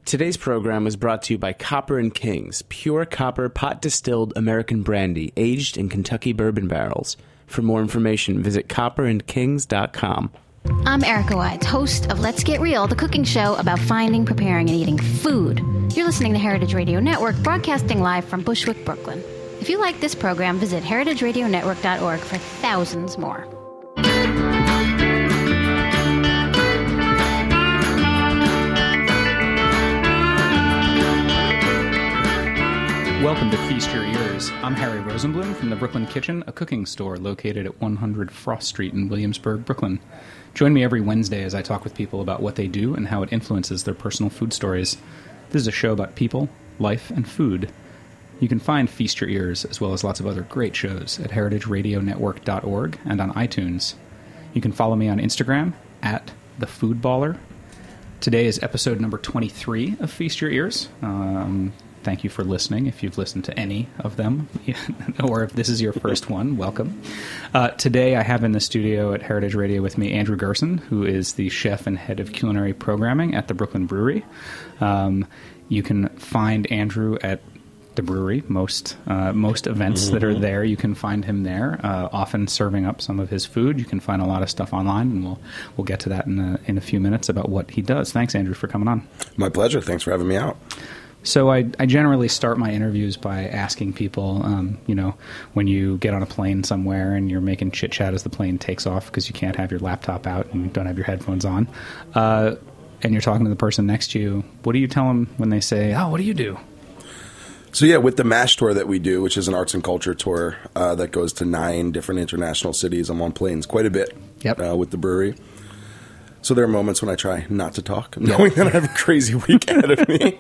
Today's program was brought to you by Copper & Kings, pure copper pot-distilled American brandy, aged in Kentucky bourbon barrels. For more information, visit copperandkings.com. I'm Erica Wides, host of Let's Get Real, the cooking show about finding, preparing, and eating food. You're listening to Heritage Radio Network, broadcasting live from Bushwick, Brooklyn. If you like this program, visit heritageradionetwork.org for thousands more. Welcome to Feast Your Ears. I'm Harry Rosenblum from the Brooklyn Kitchen, a cooking store located at 100 Frost Street in Williamsburg, Brooklyn. Join me every Wednesday as I talk with people about what they do and how it influences their personal food stories. This is a show about people, life, and food. You can find Feast Your Ears, as well as lots of other great shows, at heritageradionetwork.org and on iTunes. You can follow me on Instagram, at TheFoodBaller. Today is episode number 23 of Feast Your Ears. Thank you for listening, if you've listened to any of them, or if this is your first one, welcome. Today I have in the studio at Heritage Radio with me Andrew Gerson, who is the chef and head of culinary programming at the Brooklyn Brewery. You can find Andrew at the brewery, most events that are there, you can find him there, often serving up some of his food. You can find a lot of stuff online, and we'll get to that in a few minutes about what he does. Thanks, Andrew, for coming on. My pleasure. Thanks for having me out. So I generally start my interviews by asking people, when you get on a plane somewhere and you're making chit-chat as the plane takes off because you can't have your laptop out and you don't have your headphones on, and you're talking to the person next to you, what do you tell them when they say, oh, what do you do? So yeah, with the MASH tour that we do, which is an arts and culture tour that goes to 9 different international cities, I'm on planes quite a bit with the brewery. So there are moments when I try not to talk, knowing that I have a crazy week ahead of me.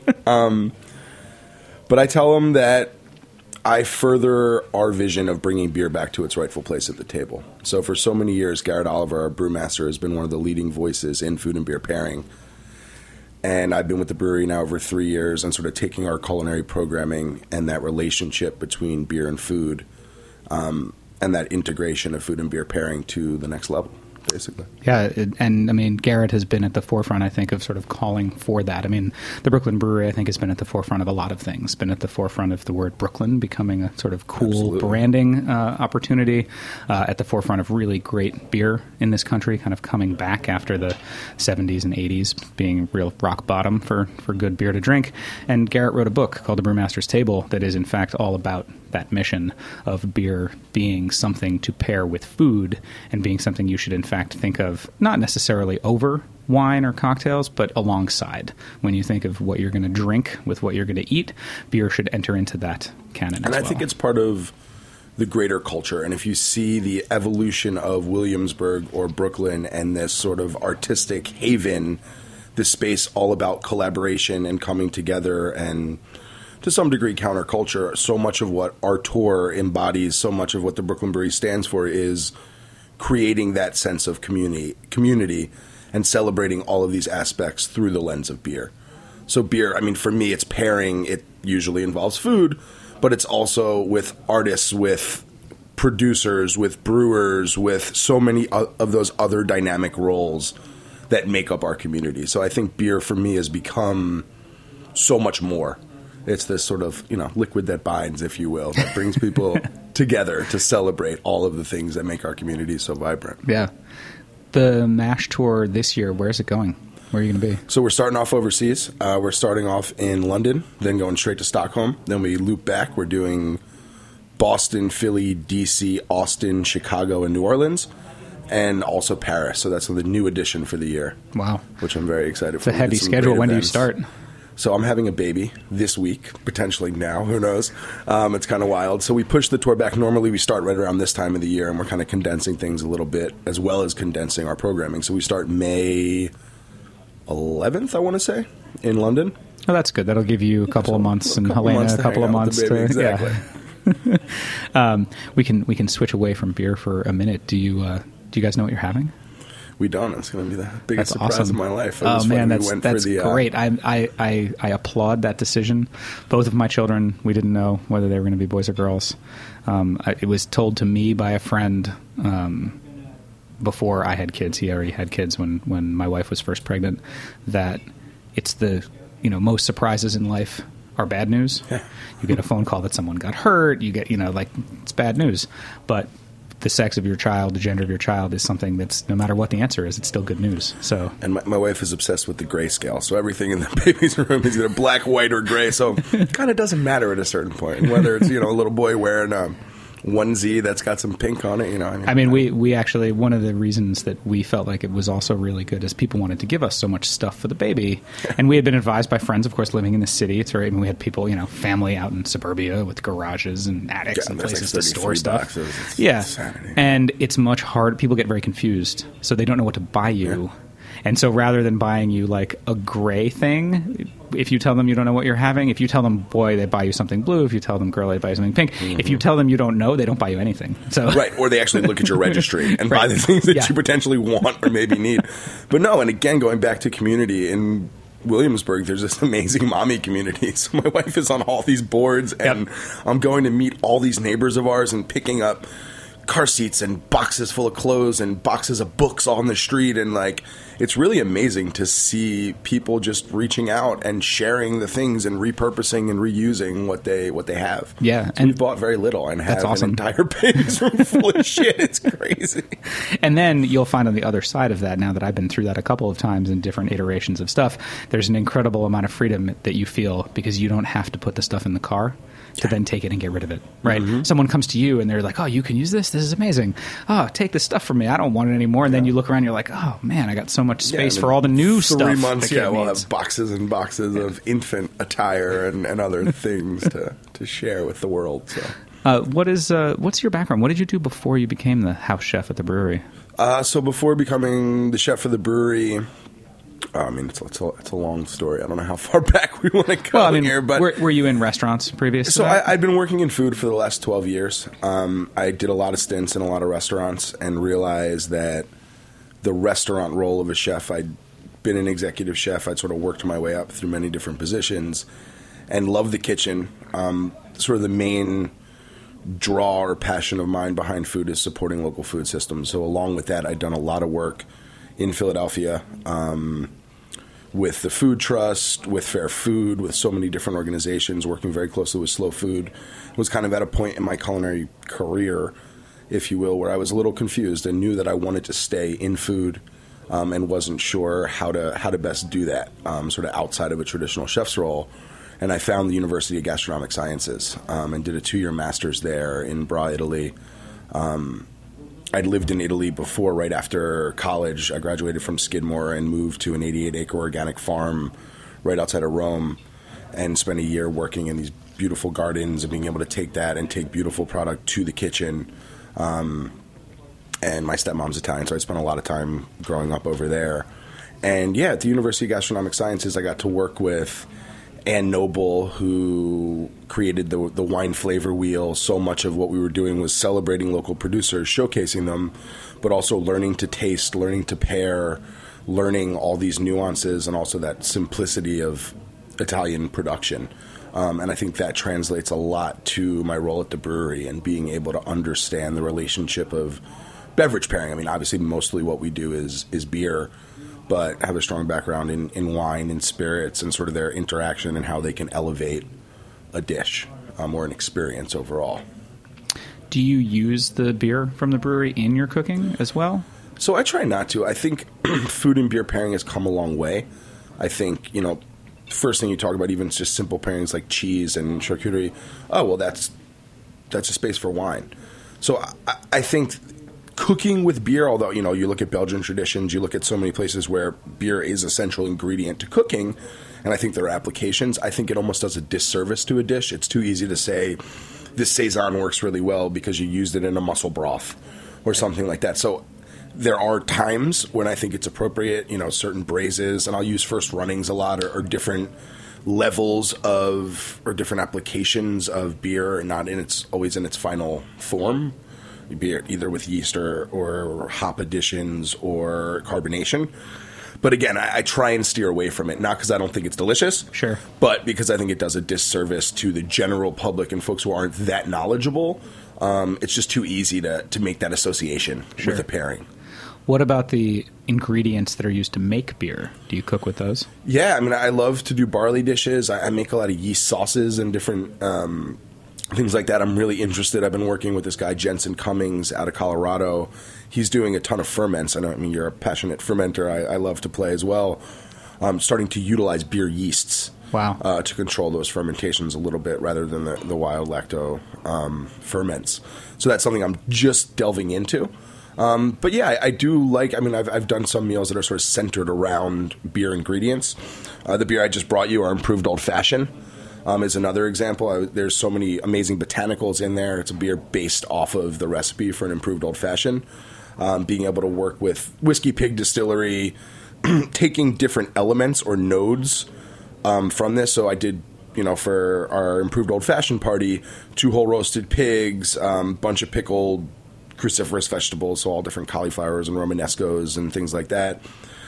But I tell them that I further our vision of bringing beer back to its rightful place at the table. So for so many years, Garrett Oliver, our brewmaster, has been one of the leading voices in food and beer pairing. And I've been with the brewery now over 3 years and sort of taking our culinary programming and that relationship between beer and food and that integration of food and beer pairing to the next level. Basically. Yeah, and I mean, Garrett has been at the forefront, I think, of sort of calling for that. I mean, the Brooklyn Brewery, I think, has been at the forefront of a lot of things. Been at the forefront of the word Brooklyn becoming a sort of cool branding opportunity, at the forefront of really great beer in this country, kind of coming back after the 70s and 80s being real rock bottom for good beer to drink. And Garrett wrote a book called The Brewmaster's Table that is, in fact, all about that mission of beer being something to pair with food and being something you should, in fact, think of not necessarily over wine or cocktails, but alongside. When you think of what you're going to drink with what you're going to eat, beer should enter into that canon as well. And I think it's part of the greater culture. And if you see the evolution of Williamsburg or Brooklyn and this sort of artistic haven, this space all about collaboration and coming together and to some degree counterculture, so much of what our tour embodies, so much of what the Brooklyn Brewery stands for is creating that sense of community and celebrating all of these aspects through the lens of beer. So beer, I mean, for me, it's pairing. It usually involves food, but it's also with artists, with producers, with brewers, with so many of those other dynamic roles that make up our community. So I think beer for me has become so much more. It's this sort of, liquid that binds, if you will, that brings people together to celebrate all of the things that make our community so vibrant. Yeah. The MASH tour this year, where's it going? Where are you going to be? So we're starting off overseas. We're starting off in London, then going straight to Stockholm. Then we loop back. We're doing Boston, Philly, D.C., Austin, Chicago, and New Orleans, and also Paris. So that's the new addition for the year. Wow. Which I'm very excited for. It's a heavy schedule. When do you start? So I'm having a baby this week, potentially now, who knows? It's kind of wild. So we pushed the tour back. Normally we start right around this time of the year, and we're kind of condensing things a little bit, as well as condensing our programming. So we start May 11th, I want to say, in London. Oh, that's good. That'll give you a couple of months, and Helena a couple of months. Exactly. Yeah. We can switch away from beer for a minute. Do you guys know what you're having? We don't. It's going to be the biggest surprise of my life. Oh, man, that's great. I applaud that decision. Both of my children, we didn't know whether they were going to be boys or girls. It was told to me by a friend before I had kids. He already had kids when my wife was first pregnant, that it's the most surprises in life are bad news. Yeah. You get a phone call that someone got hurt. You get, it's bad news. But the sex of your child, the gender of your child is something that's, no matter what the answer is, it's still good news. So, and my wife is obsessed with the grayscale. So everything in the baby's room is either black, white, or gray. So it kind of doesn't matter at a certain point. And whether it's, a little boy wearing a onesie that's got some pink on it, we actually, one of the reasons that we felt like it was also really good is people wanted to give us so much stuff for the baby. And we had been advised by friends, of course, living in the city. It's right. We had people, family out in suburbia with garages and attics and places to store stuff. It's and it's much hard. People get very confused, so they don't know what to buy you. Yeah. And so rather than buying you like a gray thing, if you tell them you don't know what you're having, if you tell them boy, they buy you something blue. If you tell them girl, they buy you something pink. Mm-hmm. If you tell them you don't know, they don't buy you anything. So right, or they actually look at your registry and buy the things that you potentially want or maybe need. But no, and again, going back to community in Williamsburg, there's this amazing mommy community. So my wife is on all these boards, and I'm going to meet all these neighbors of ours and picking up car seats and boxes full of clothes and boxes of books on the street, and it's really amazing to see people just reaching out and sharing the things and repurposing and reusing what they have. Yeah, so and we've bought very little and have an entire baby's room full of shit. It's crazy. And then you'll find on the other side of that, now that I've been through that a couple of times in different iterations of stuff, there's an incredible amount of freedom that you feel because you don't have to put the stuff in the car to then take it and get rid of it, right? Mm-hmm. Someone comes to you and they're like, oh, you can use this? This is amazing. Oh, take this stuff from me. I don't want it anymore. And then you look around and you're like, oh, man, I got so much space for all the new stuff. 3 months, we'll have boxes and boxes of infant attire and other things to share with the world. So. What's your background? What did you do before you became the house chef at the brewery? So before becoming the chef for the brewery, it's a long story. I don't know how far back we want to go here. But were you in restaurants previously? So I'd been working in food for the last 12 years. I did a lot of stints in a lot of restaurants and realized that the restaurant role of a chef, I'd been an executive chef. I'd sort of worked my way up through many different positions and loved the kitchen. Sort of the main draw or passion of mine behind food is supporting local food systems. So along with that, I'd done a lot of work in Philadelphia, with the Food Trust, with Fair Food, with so many different organizations, working very closely with Slow Food. I was kind of at a point in my culinary career, if you will, where I was a little confused and knew that I wanted to stay in food, and wasn't sure how to best do that, sort of outside of a traditional chef's role. And I found the University of Gastronomic Sciences, and did a 2-year master's there in Bra, Italy. I'd lived in Italy before, right after college. I graduated from Skidmore and moved to an 88-acre organic farm right outside of Rome and spent a year working in these beautiful gardens and being able to take that and take beautiful product to the kitchen. And my stepmom's Italian, so I spent a lot of time growing up over there. And, at the University of Gastronomic Sciences, I got to work with Ann Noble, who created the wine flavor wheel. So much of what we were doing was celebrating local producers, showcasing them, but also learning to taste, learning to pair, learning all these nuances and also that simplicity of Italian production. And I think that translates a lot to my role at the brewery and being able to understand the relationship of beverage pairing. I mean, obviously, mostly what we do is beer, but have a strong background in wine and spirits and sort of their interaction and how they can elevate a dish or an experience overall. Do you use the beer from the brewery in your cooking as well? So I try not to. I think food and beer pairing has come a long way. I think, first thing you talk about, even just simple pairings like cheese and charcuterie, that's a space for wine. So I think cooking with beer, although, you look at Belgian traditions, you look at so many places where beer is a central ingredient to cooking, and I think there are applications. I think it almost does a disservice to a dish. It's too easy to say, this Saison works really well because you used it in a mussel broth or something like that. So there are times when I think it's appropriate, certain braises, and I'll use first runnings a lot, or different levels of, or different applications of beer, not always in its final form. Be it either with yeast or hop additions or carbonation. But again, I try and steer away from it, not because I don't think it's delicious, sure, but because I think it does a disservice to the general public and folks who aren't that knowledgeable. It's just too easy to make that association with a pairing. What about the ingredients that are used to make beer. Do you cook with those? Yeah, I mean, I love to do barley dishes. I make a lot of yeast sauces and different things like that. I'm really interested. I've been working with this guy, Jensen Cummings, out of Colorado. He's doing a ton of ferments. I mean, you're a passionate fermenter. I love to play as well. Starting to utilize beer yeasts. Wow. To control those fermentations a little bit rather than the wild lacto ferments. So that's something I'm just delving into. But yeah, I do like, I mean, I've done some meals that are sort of centered around beer ingredients. The beer I just brought you, our Improved Old Fashioned, is another example. There's so many amazing botanicals in there. It's a beer based off of the recipe for an Improved Old Fashioned. Being able to work with Whiskey Pig Distillery, taking different elements or nodes from this. So I did, for our Improved Old Fashioned party, 2 whole roasted pigs, bunch of pickled cruciferous vegetables, so all different cauliflowers and romanescos and things like that,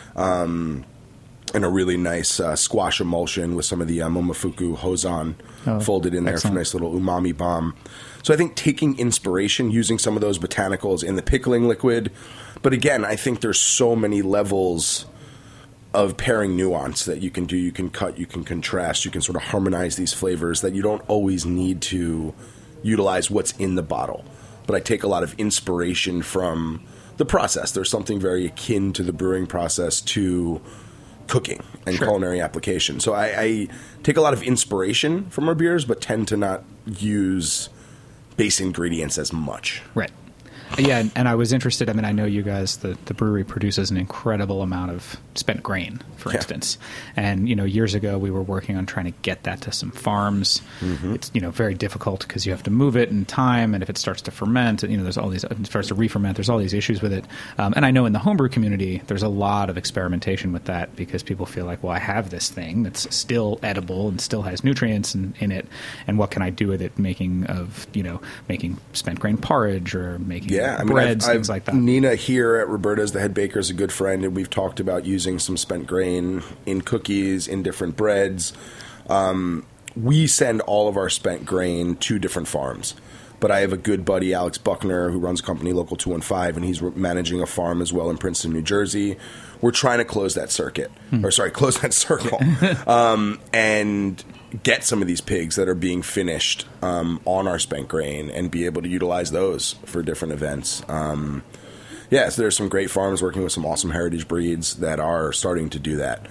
and a really nice squash emulsion with some of the Momofuku Hozan folded in there excellent. for a nice little umami bomb. So I think taking inspiration, using some of those botanicals in the pickling liquid, but again, I think there's so many levels of pairing nuance that you can do. You can cut, you can contrast, you can sort of harmonize these flavors that you don't always need to utilize what's in the bottle. But I take a lot of inspiration from the process. There's something very akin to the brewing process to cooking and culinary application. So I take a lot of inspiration from our beers, but tend to not use base ingredients as much. Right. Yeah, and I was interested. I mean, I know you guys, the brewery produces an incredible amount of spent grain, for instance. And, years ago we were working on trying to get that to some farms. Mm-hmm. It's, very difficult because you have to move it in time. And if it starts to ferment, there's all these, it starts to re-ferment, there's all these issues with it. And I know in the homebrew community, there's a lot of experimentation with that because people feel like, well, I have this thing that's still edible and still has nutrients in it. And what can I do with it? Making spent grain porridge or making breads, things like that. Nina here at Roberta's, the head baker, is a good friend, and we've talked about using some spent grain in cookies, in different breads. We send all of our spent grain to different farms. But I have a good buddy, Alex Buckner, who runs a company, Local 215, and he's managing a farm as well in Princeton, New Jersey. We're trying to close that circle, and get some of these pigs that are being finished on our spent grain and be able to utilize those for different events. So there's some great farms working with some awesome heritage breeds that are starting to do that.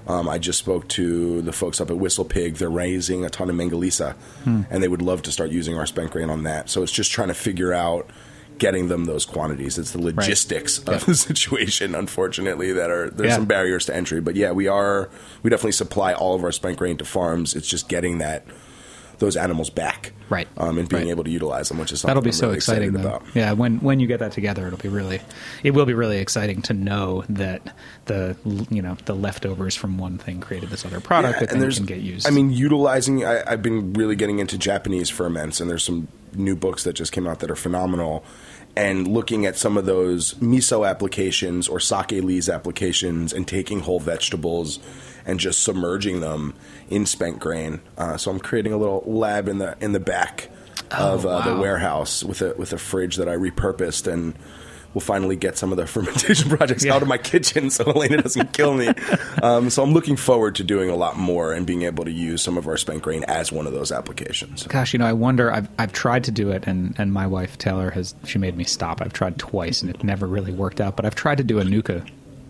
I just spoke to the folks up at Whistle Pig. They're raising a ton of Mangalitsa, and they would love to start using our spent grain on that. So it's just trying to figure out getting them those quantities. It's the logistics of the situation, unfortunately, there's some barriers to entry. But yeah, we definitely supply all of our spent grain to farms. It's just getting those animals back, and being able to utilize them, which is something that'll be I'm so really exciting about. Yeah, when you get that together, it will be really exciting to know that the leftovers from one thing created this other product that then can get used. I mean, utilizing. I've been really getting into Japanese ferments, and there's some new books that just came out that are phenomenal. And looking at some of those miso applications or sake lees applications and taking whole vegetables and just submerging them in spent grain. So I'm creating a little lab in the back of the warehouse with a fridge that I repurposed, and we'll finally get some of the fermentation projects out of my kitchen so Elena doesn't kill me. So I'm looking forward to doing a lot more and being able to use some of our spent grain as one of those applications. Gosh, I wonder, I've tried to do it, and my wife, Taylor, she made me stop. I've tried twice, and it never really worked out, but I've tried to do a Nuka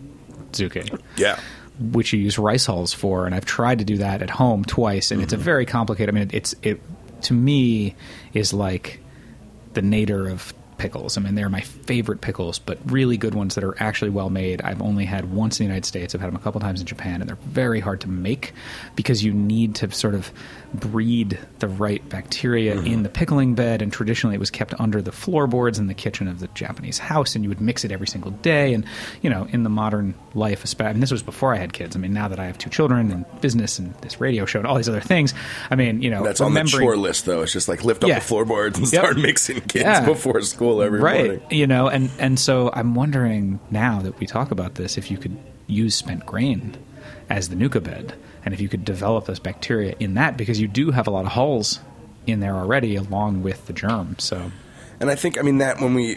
Zuke. Yeah. Which you use rice hulls for, and I've tried to do that at home twice, and it's a very complicated. I mean, it to me is like the nadir of pickles. I mean, they're my favorite pickles, but really good ones that are actually well made. I've only had once in the United States. I've had them a couple times in Japan, and they're very hard to make because you need to sort of breed the right bacteria in the pickling bed, and traditionally it was kept under the floorboards in the kitchen of the Japanese house, and you would mix it every single day. And, in the modern life, and this was before I had kids. I mean, now that I have 2 children and business and this radio show and all these other things, I mean, that's on the chore list, though. It's just like lift up the floorboards and start mixing kids before school every morning. And so I'm wondering now that we talk about this, if you could use spent grain as the Nuka bed, and if you could develop those bacteria in that, because you do have a lot of hulls in there already along with the germ. So, and I think, that when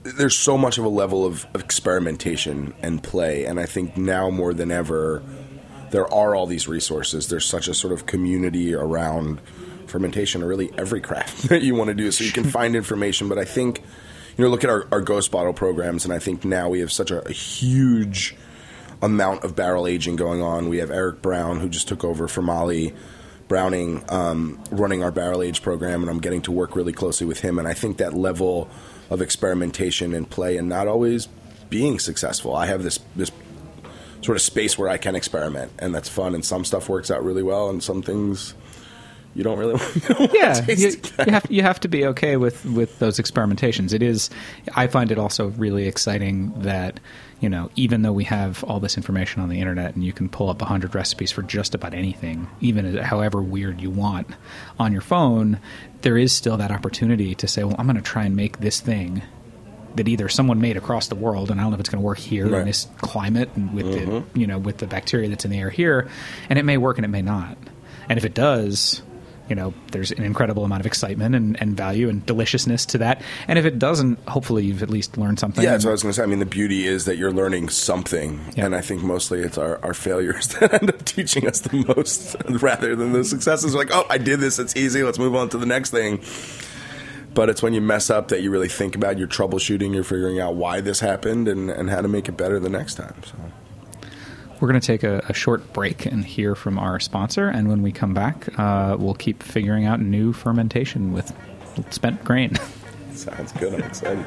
there's so much of a level of experimentation and play, and I think now more than ever, there are all these resources. There's such a sort of community around fermentation, or really every craft that you want to do, so you can find information. But I think, look at our Ghost Bottle programs, and I think now we have such a huge amount of barrel aging going on. We have Eric Brown, who just took over for Molly Browning, running our barrel age program, and I'm getting to work really closely with him. And I think that level of experimentation and play, and not always being successful. I have this sort of space where I can experiment, and that's fun. And some stuff works out really well, and some things you don't really want to taste. You have to be okay with those experimentations. It is. I find it also really exciting that, even though we have all this information on the internet and you can pull up 100 recipes for just about anything, even however weird you want, on your phone, there is still that opportunity to say, well, I'm going to try and make this thing that either someone made across the world, and I don't know if it's going to work here in this climate and with the, with the bacteria that's in the air here, and it may work and it may not. And if it does, there's an incredible amount of excitement and value and deliciousness to that. And if it doesn't, hopefully you've at least learned something. Yeah, that's what I was going to say. I mean, the beauty is that you're learning something. Yeah. And I think mostly it's our failures that end up teaching us the most rather than the successes. Like, oh, I did this. It's easy. Let's move on to the next thing. But it's when you mess up that you really think about your troubleshooting. You're figuring out why this happened and how to make it better the next time. So. We're going to take a short break and hear from our sponsor, and when we come back, we'll keep figuring out new fermentation with spent grain. Sounds good. I'm excited.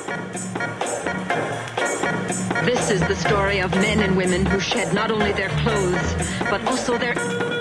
This is the story of men and women who shed not only their clothes, but also their...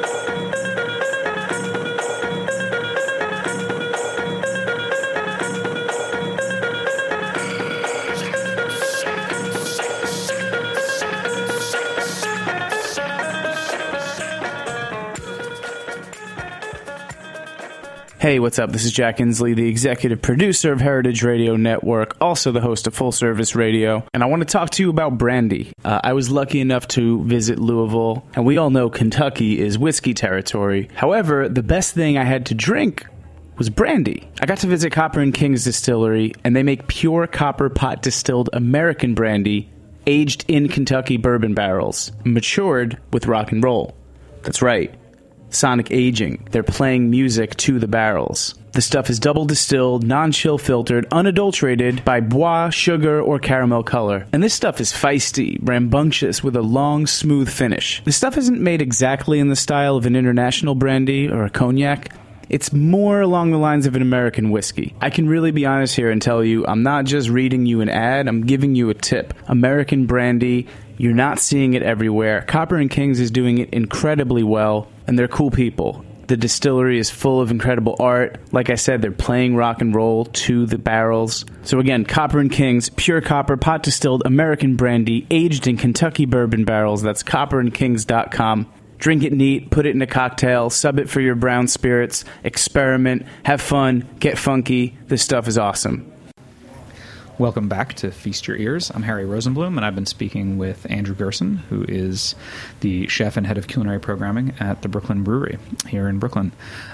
Hey, what's up? This is Jack Inslee, the executive producer of Heritage Radio Network, also the host of Full Service Radio, and I want to talk to you about brandy. I was lucky enough to visit Louisville, and we all know Kentucky is whiskey territory. However, the best thing I had to drink was brandy. I got to visit Copper and Kings Distillery, and they make pure copper pot distilled American brandy aged in Kentucky bourbon barrels, matured with rock and roll. That's right. Sonic aging. They're playing music to the barrels. The stuff is double distilled, non-chill filtered, unadulterated by bois, sugar, or caramel color. And this stuff is feisty, rambunctious, with a long, smooth finish. The stuff isn't made exactly in the style of an international brandy or a cognac. It's more along the lines of an American whiskey. I can really be honest here and tell you, I'm not just reading you an ad, I'm giving you a tip. American brandy, you're not seeing it everywhere. Copper and Kings is doing it incredibly well, and they're cool people. The distillery is full of incredible art. Like I said, they're playing rock and roll to the barrels. So again, Copper and Kings, pure copper, pot distilled American brandy, aged in Kentucky bourbon barrels. That's copperandkings.com. Drink it neat, put it in a cocktail, sub it for your brown spirits, experiment, have fun, get funky. This stuff is awesome. Welcome back to Feast Your Ears. I'm Harry Rosenblum, and I've been speaking with Andrew Gerson, who is the chef and head of culinary programming at the Brooklyn Brewery here in Brooklyn.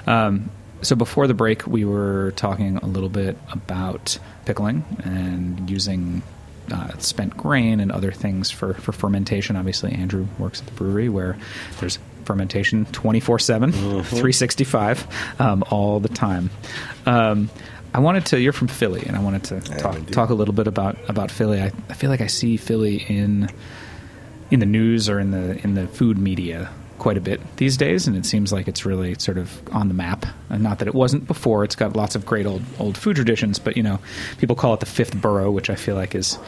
So before the break, we were talking a little bit about pickling and using spent grain and other things for fermentation. Obviously, Andrew works at the brewery where there's fermentation 24/7, 365, all the time. I wanted to. You're from Philly, and I wanted to talk a little bit about Philly. I feel like I see Philly in the news or in the food media quite a bit these days, and it seems like it's really sort of on the map. And not that it wasn't before. It's got lots of great old food traditions, but people call it the fifth borough, which I feel like is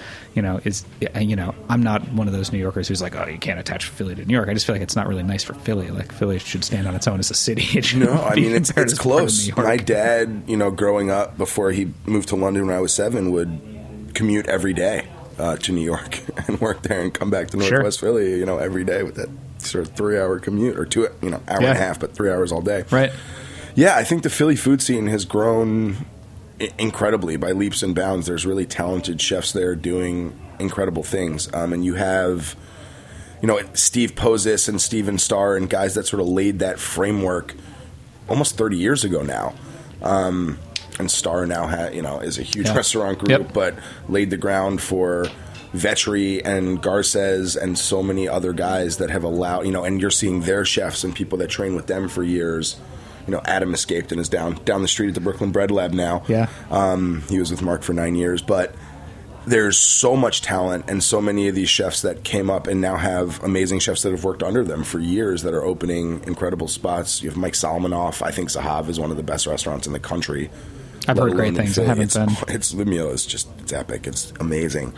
I'm not one of those New Yorkers who's like, oh, you can't attach Philly to New York. I just feel like it's not really nice for Philly. Like Philly should stand on its own as a city. It's close. My dad, growing up before he moved to London when I was 7, would commute every day to New York and work there and come back to Northwest Philly, every day with that sort of 3-hour commute or 2, hour and a half, but 3 hours all day. Right. Yeah, I think the Philly food scene has grown incredibly by leaps and bounds. There's really talented chefs there doing incredible things. And you have, Steve Pozis and Steven Starr and guys that sort of laid that framework almost 30 years ago now. and Star now is a huge Yeah. restaurant group, Yep. but laid the ground for Vetri and Garces and so many other guys that have allowed, and you're seeing their chefs and people that train with them for years. Adam escaped and is down the street at the Brooklyn Bread Lab now. Yeah. He was with Mark for 9 years, but there's so much talent and so many of these chefs that came up and now have amazing chefs that have worked under them for years that are opening incredible spots. You have Mike Solomanoff. I think Zahav is one of the best restaurants in the country. I've heard great things. I haven't been. The meal is it's epic. It's amazing.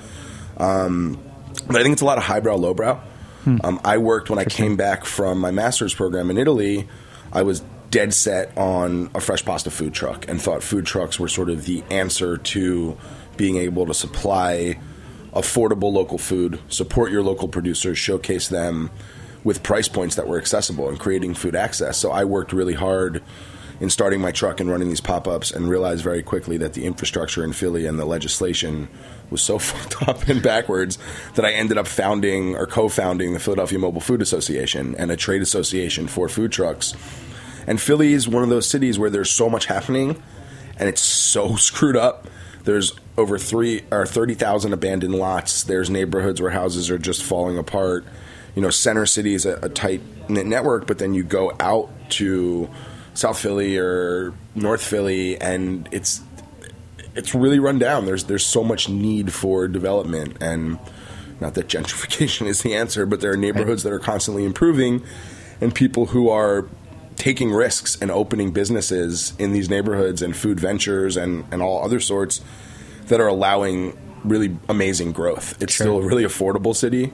But I think it's a lot of highbrow, lowbrow. I worked when I came back from my master's program in Italy. I was dead set on a fresh pasta food truck and thought food trucks were sort of the answer to being able to supply affordable local food, support your local producers, showcase them with price points that were accessible and creating food access. So I worked really hard in starting my truck and running these pop-ups and realized very quickly that the infrastructure in Philly and the legislation was so fucked up and backwards that I ended up founding or co-founding the Philadelphia Mobile Food Association and a trade association for food trucks. And Philly is one of those cities where there's so much happening and it's so screwed up. There's over 30,000 abandoned lots. There's neighborhoods where houses are just falling apart. Center City is a tight-knit network, but then you go out to South Philly or North Philly, and it's really run down. There's so much need for development, and not that gentrification is the answer, but there are neighborhoods that are constantly improving, and people who are taking risks and opening businesses in these neighborhoods and food ventures and all other sorts that are allowing really amazing growth. It's still a really affordable city.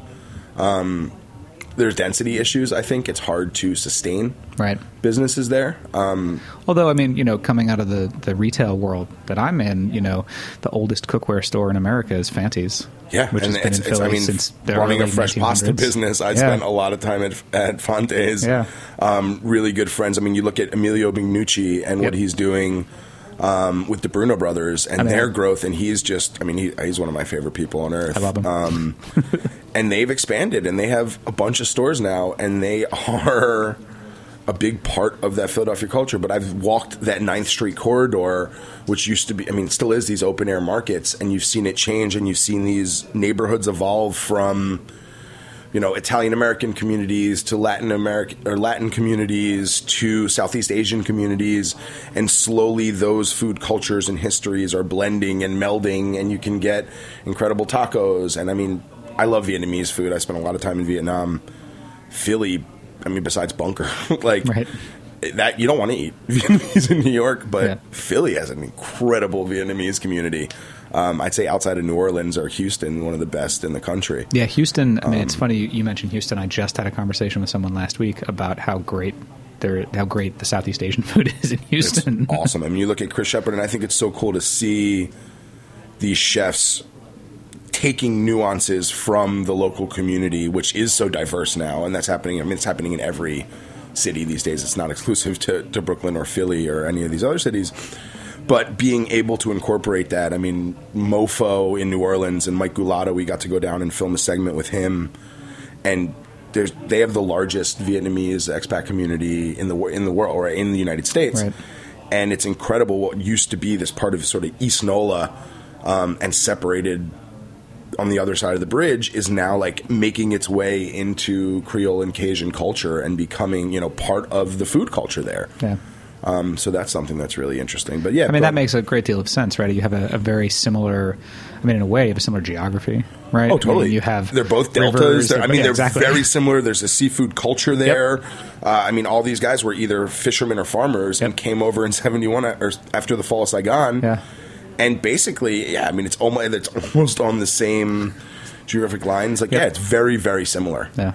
There's density issues. I think it's hard to sustain businesses there. Although, coming out of the retail world that I'm in, the oldest cookware store in America is Fante's. Yeah, which has been in Philly since the running early a fresh 1900s. pasta business. I spent a lot of time at Fante's. Yeah. Really good friends. You look at Emilio Bignucci and what he's doing with the Bruno brothers and their growth, and he's just, he's one of my favorite people on earth. I love him. And they've expanded, and they have a bunch of stores now, and they are a big part of that Philadelphia culture. But I've walked that 9th Street corridor, which used to be, still is these open air markets, and you've seen it change, and you've seen these neighborhoods evolve from, Italian American communities to Latin communities to Southeast Asian communities, and slowly those food cultures and histories are blending and melding, and you can get incredible tacos. And I love Vietnamese food. I spent a lot of time in Vietnam. Philly, besides Bunker, that you don't want to eat Vietnamese in New York, but Philly has an incredible Vietnamese community. I'd say outside of New Orleans or Houston, one of the best in the country. Yeah, Houston. It's funny you mentioned Houston. I just had a conversation with someone last week about how great the Southeast Asian food is in Houston. It's awesome. You look at Chris Shepard, and I think it's so cool to see these chefs taking nuances from the local community, which is so diverse now, and that's happening. It's happening in every city these days. It's not exclusive to Brooklyn or Philly or any of these other cities. But being able to incorporate that, Mofo in New Orleans and Mike Gulata, we got to go down and film a segment with him, and they have the largest Vietnamese expat community in the world, or in the United States, and it's incredible what used to be this part of sort of East NOLA and separated on the other side of the bridge is now making its way into Creole and Cajun culture and becoming part of the food culture there. Yeah. So that's something that's really interesting. But that makes a great deal of sense, right? You have a very similar, in a way, you have a similar geography, right? Oh, totally. They're both deltas. They're very similar. There's a seafood culture there. Yep. All these guys were either fishermen or farmers and came over in 71 or after the fall of Saigon. Yeah. And basically, it's almost on the same geographic lines. It's very, very similar. Yeah.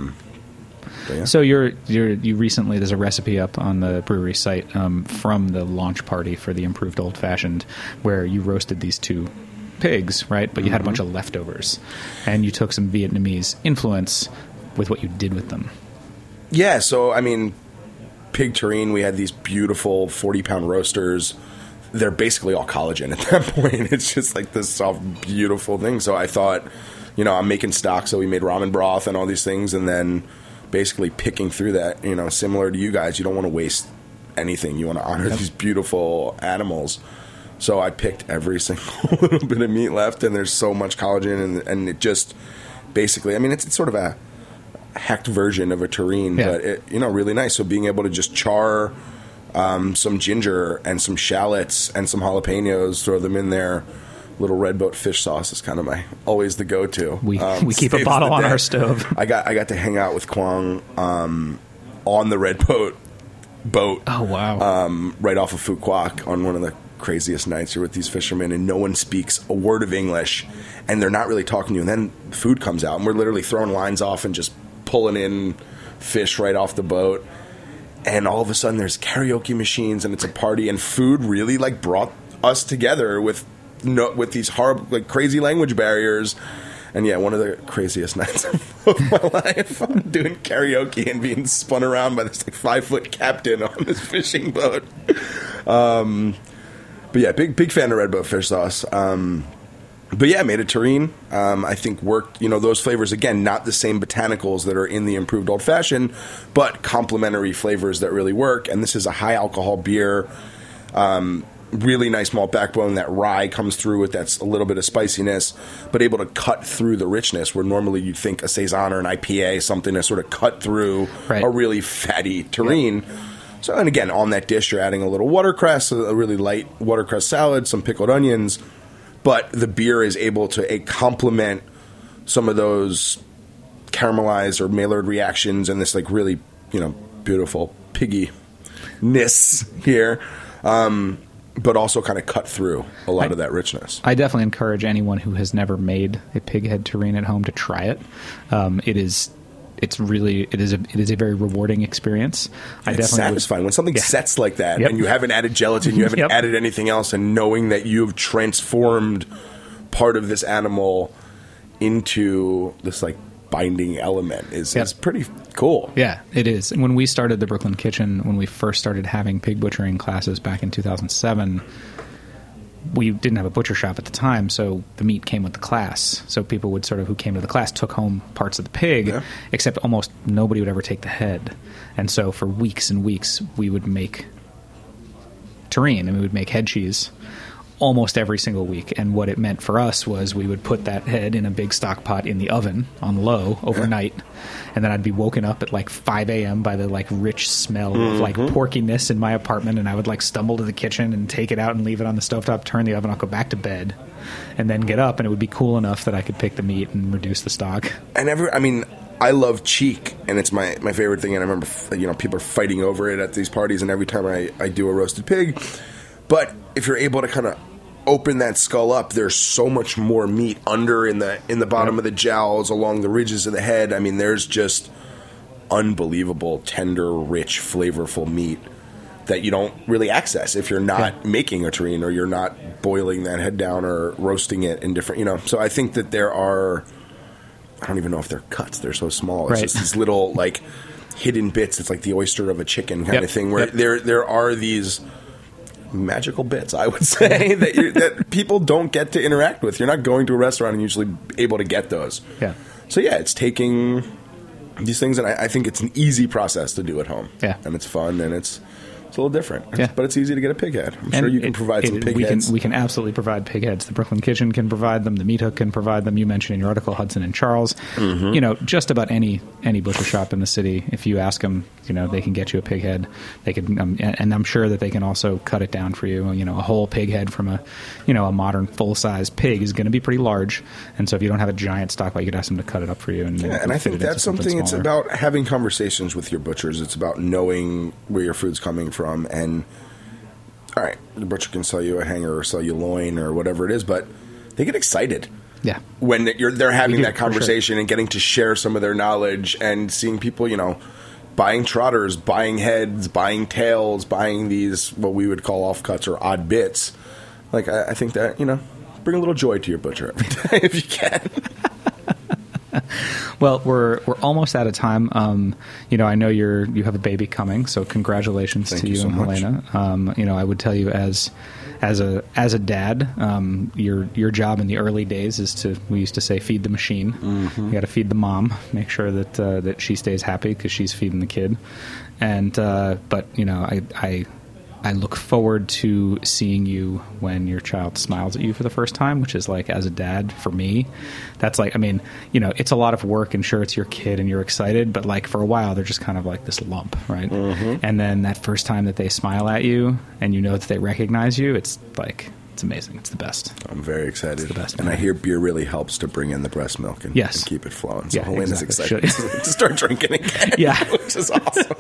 So you recently, there's a recipe up on the brewery site from the launch party for the improved old fashioned, where you roasted these 2 pigs, right? But you had a bunch of leftovers, and you took some Vietnamese influence with what you did with them. Yeah. So pig terrine, we had these beautiful 40-pound roasters. They're basically all collagen at that point. It's just this soft, beautiful thing. So I thought, I'm making stock, so we made ramen broth and all these things, and then basically picking through that, similar to you guys, you don't want to waste anything. You want to honor these beautiful animals. So I picked every single little bit of meat left, and there's so much collagen, and it just basically, I mean, it's sort of a hacked version of a terrine, but it, really nice. So being able to just char some ginger and some shallots and some jalapenos, throw them in there. Little Redboat fish sauce is kind of always the go-to. We keep a bottle on our stove. I got to hang out with Kwang on the Redboat boat. Oh wow! Right off of Phu Quoc on one of the craziest nights. You're with these fishermen and no one speaks a word of English, and they're not really talking to you. And then food comes out, and we're literally throwing lines off and just pulling in fish right off the boat. And all of a sudden, there's karaoke machines, and it's a party. And food really brought us together with these horrible, crazy language barriers. And yeah, one of the craziest nights of my life. I'm doing karaoke and being spun around by this 5-foot captain on this fishing boat. But yeah, big fan of Redboat fish sauce. But yeah, made a terrine. I think worked, those flavors, again, not the same botanicals that are in the improved old fashioned, but complementary flavors that really work. And this is a high alcohol beer. Really nice malt backbone. That rye comes through with that's a little bit of spiciness, but able to cut through the richness where normally you'd think a Saison or an IPA, something to sort of cut through a really fatty terrine. Yeah. So, and again, on that dish, you're adding a little watercress, a really light watercress salad, some pickled onions, but the beer is able to complement some of those caramelized or Maillard reactions and this really, beautiful pigginess here. But also kind of cut through a lot of that richness. I definitely encourage anyone who has never made a pig head terrine at home to try it. It is a very rewarding experience. It's satisfying when something sets like that, and you haven't added gelatin, you haven't added anything else, and knowing that you've transformed part of this animal into this binding element is pretty cool. Yeah, it is. And when we started the Brooklyn Kitchen, when we first started having pig butchering classes back in 2007, we didn't have a butcher shop at the time, so the meat came with the class. So people would who came to the class took home parts of the pig, except almost nobody would ever take the head. And so for weeks and weeks, we would make terrine, and we would make head cheese almost every single week. And what it meant for us was we would put that head in a big stock pot in the oven on low overnight, and then I'd be woken up at 5 a.m. by the rich smell of porkiness in my apartment, and I would stumble to the kitchen and take it out and leave it on the stovetop, turn the oven, I'll go back to bed, and then get up, and it would be cool enough that I could pick the meat and reduce the stock. And I love cheek, and it's my favorite thing, and I remember people are fighting over it at these parties, and every time I do a roasted pig. But if you're able to kind of open that skull up, there's so much more meat under in the bottom of the jowls, along the ridges of the head. There's just unbelievable, tender, rich, flavorful meat that you don't really access if you're not making a terrine or you're not boiling that head down or roasting it in different, So I think that there are, I don't even know if they're cuts. They're so small. It's just these little hidden bits. It's like the oyster of a chicken kind of thing where there are these magical bits, I would say, that people don't get to interact with. You're not going to a restaurant and usually able to get those. Yeah. So it's taking these things, and I think it's an easy process to do at home. Yeah. And it's fun, and it's a little different. Yeah. But it's easy to get a pig head. I'm sure you can provide some pig heads. We can absolutely provide pig heads. The Brooklyn Kitchen can provide them. The Meat Hook can provide them. You mentioned in your article Hudson and Charles. Mm-hmm. Just about any butcher shop in the city, if you ask them, they can get you a pig head. They can, and I'm sure that they can also cut it down for you. A whole pig head from a modern full-size pig is going to be pretty large. And so if you don't have a giant stockpile, you could ask them to cut it up for you. And I think that's something. It's about having conversations with your butchers. It's about knowing where your food's coming from. And all right, the butcher can sell you a hanger or sell you loin or whatever it is, but they get excited. Yeah, when they're having that conversation and getting to share some of their knowledge and seeing people, buying trotters, buying heads, buying tails, buying these what we would call offcuts or odd bits. I think that bring a little joy to your butcher every day if you can. Well, we're almost out of time. I know you have a baby coming, so congratulations to you and Helena. I would tell you as a dad, your job in the early days is we used to say, feed the machine. Mm-hmm. You got to feed the mom, make sure that she stays happy because she's feeding the kid. And but I look forward to seeing you when your child smiles at you for the first time, which is like, as a dad, for me, that's like, it's a lot of work, and sure, it's your kid and you're excited, but like for a while, they're just kind of like this lump, right? Mm-hmm. And then that first time that they smile at you and you know that they recognize you, it's like, it's amazing. It's the best. I'm very excited. It's the best. And I hear beer really helps to bring in the breast milk and keep it flowing. So Helena's excited to start drinking again, which is awesome.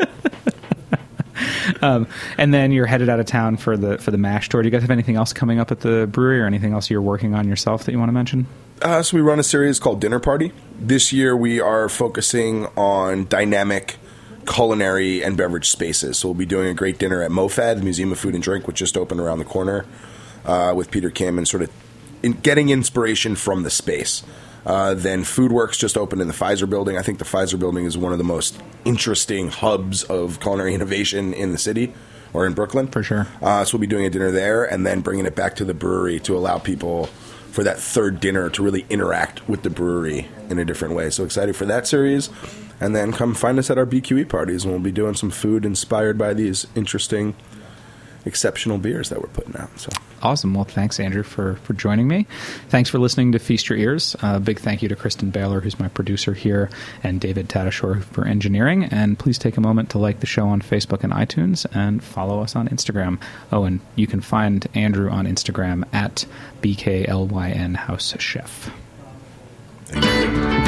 And then you're headed out of town for the MASH tour. Do you guys have anything else coming up at the brewery, or anything else you're working on yourself that you want to mention? So we run a series called Dinner Party. This year we are focusing on dynamic culinary and beverage spaces. So we'll be doing a great dinner at MoFad, the Museum of Food and Drink, which just opened around the corner, with Peter Kim, and sort of getting inspiration from the space. Then Foodworks just opened in the Pfizer building. I think the Pfizer building is one of the most interesting hubs of culinary innovation in the city, or in Brooklyn. For sure. So we'll be doing a dinner there, and then bringing it back to the brewery to allow people for that third dinner to really interact with the brewery in a different way. So excited for that series. And then come find us at our BQE parties, and we'll be doing some food inspired by these interesting, exceptional beers that we're putting out. So awesome. Well, thanks, Andrew, for joining me. Thanks for listening to Feast Your Ears. Big thank you to Kristen Baylor, who's my producer here, and David Tadashore for engineering. And please take a moment to like the show on Facebook and iTunes, and follow us on Instagram. Oh, and you can find Andrew on Instagram at BKLYN House Chef. Thank you.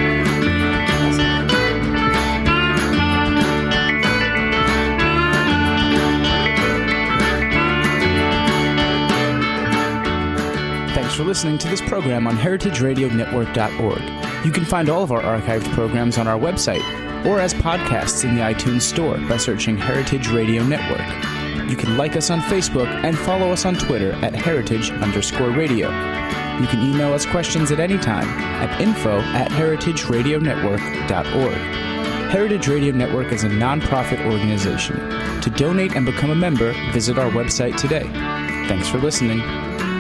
Thanks for listening to this program on heritageradionetwork.org. You can find all of our archived programs on our website, or as podcasts in the iTunes Store by searching Heritage Radio Network. You can like us on Facebook and follow us on Twitter at @heritage_radio. You can email us questions at any time at info@heritageradionetwork.org. Heritage Radio Network is a non-profit organization. To donate and become a member, visit our website today. Thanks for listening.